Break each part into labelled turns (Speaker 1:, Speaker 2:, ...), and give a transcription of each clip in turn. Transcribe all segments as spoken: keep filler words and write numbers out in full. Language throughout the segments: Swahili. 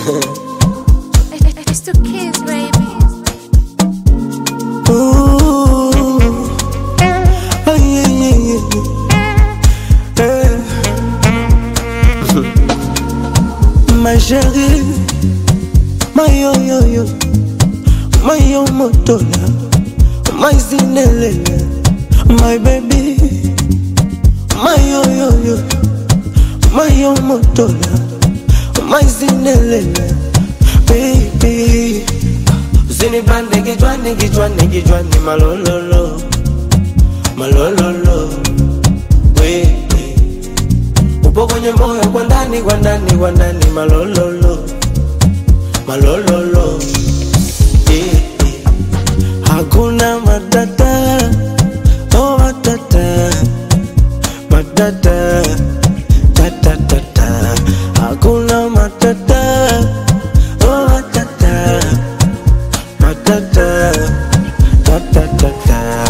Speaker 1: It's the kids, baby.
Speaker 2: Ooh, oh yeah, yeah, yeah, yeah. My chérie, my yo yo yo, my yo motola, my zinelele, my baby, my yo yo yo, my yo motola, my zinelele, baby. Zini bande gijwani gijwani gijwani malololo, malololo, we. Upo kwenye moyo kwa ndani kwa ndani kwa ndani malololo, malololo, yeah, yeah. Hakuna matata, oh matata, matata, tata tata. Hakuna matata, oh matata, matata, tata tata.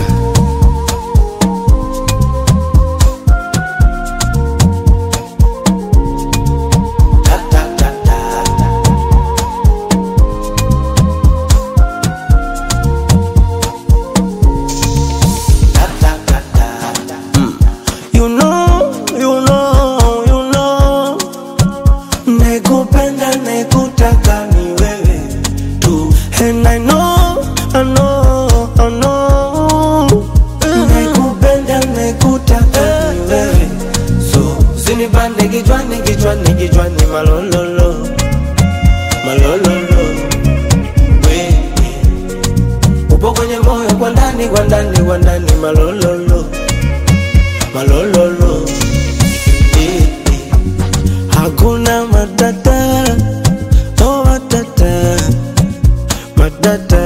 Speaker 2: You know, you know, you know, nekupenda nekutaka ni wewe tu. And I know, I know, I know, nekupenda nekutaka ni wewe. So, zinibande gijwani gijwani gijwani malololo, malololo, we. Upo kwenye moyo kwa ndani kwa ndani kwa ndani malololo, malololo, yeah, yeah. Hakuna matata, oh matata, matata.